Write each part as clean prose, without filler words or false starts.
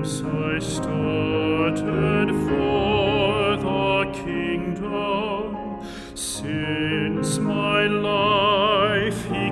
Since I started for the kingdom, since my life He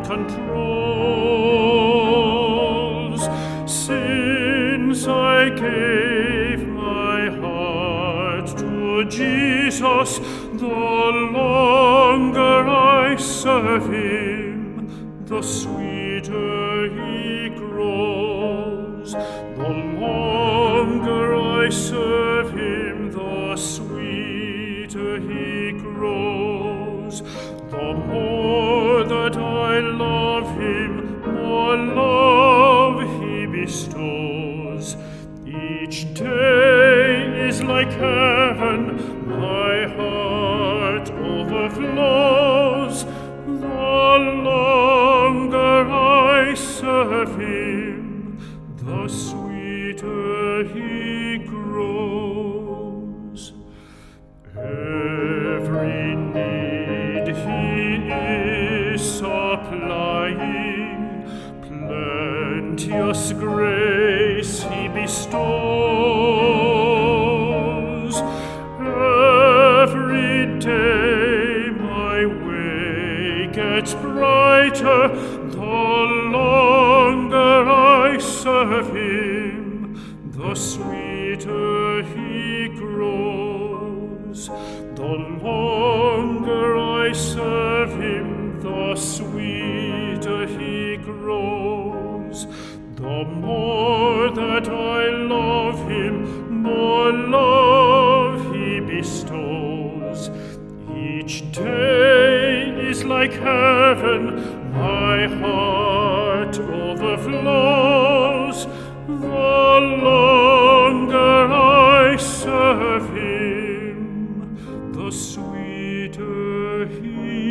controls, since I gave my heart to Jesus, the longer I serve Him, the sweeter He grows. The longer I serve Him, the sweeter He grows. The more that I love Him, more love He bestows. Each day is like heaven, my heart overflows. The longer I serve Him, the sweeter He grows. Every need He is supplying, plenteous grace He bestows. Every day my way gets brighter, the longer I serve Him, the sweeter He grows. The longer I serve Him, the sweeter He grows. The more that I love Him, more love He bestows. Each day is like heaven, my heart overflows. The longer I serve Him, the sweeter He